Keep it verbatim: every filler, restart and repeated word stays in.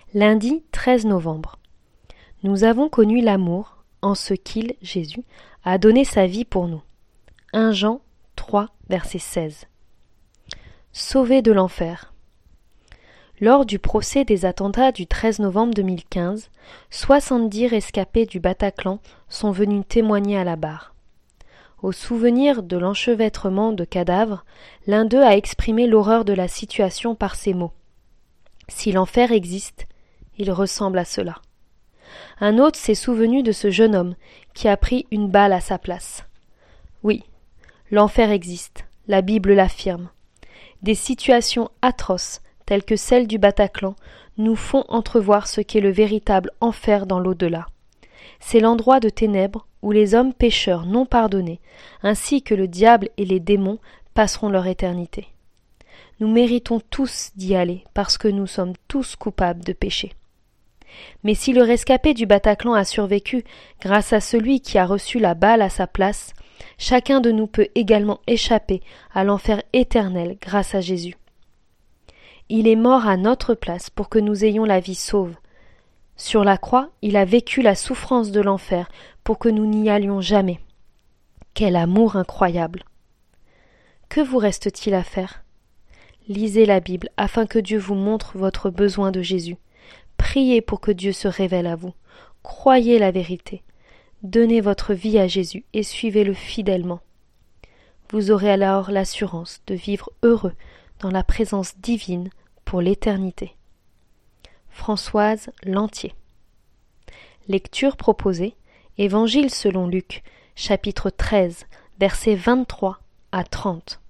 Lundi treize novembre. Nous avons connu l'amour en ce qu'il, Jésus, a donné sa vie pour nous. premier Jean trois, verset seize. Sauvé de l'enfer. Lors du procès des attentats du treize novembre deux mille quinze, soixante-dix rescapés du Bataclan sont venus témoigner à la barre. Au souvenir de l'enchevêtrement de cadavres, l'un d'eux a exprimé l'horreur de la situation par ces mots. Si l'enfer existe, il ressemble à cela. Un autre s'est souvenu de ce jeune homme qui a pris une balle à sa place. Oui, l'enfer existe, la Bible l'affirme. Des situations atroces, telles que celle du Bataclan, nous font entrevoir ce qu'est le véritable enfer dans l'au-delà. C'est l'endroit de ténèbres où les hommes pécheurs non pardonnés, ainsi que le diable et les démons, passeront leur éternité. Nous méritons tous d'y aller parce que nous sommes tous coupables de péché. Mais si le rescapé du Bataclan a survécu grâce à celui qui a reçu la balle à sa place, chacun de nous peut également échapper à l'enfer éternel grâce à Jésus. Il est mort à notre place pour que nous ayons la vie sauve. Sur la croix, il a vécu la souffrance de l'enfer pour que nous n'y allions jamais. Quel amour incroyable! Que vous reste-t-il à faire? Lisez la Bible afin que Dieu vous montre votre besoin de Jésus. Priez pour que Dieu se révèle à vous. Croyez la vérité. Donnez votre vie à Jésus et suivez-le fidèlement. Vous aurez alors l'assurance de vivre heureux dans la présence divine pour l'éternité. Françoise Lantier. Lecture proposée, Évangile selon Luc, chapitre treize, versets vingt-trois à trente.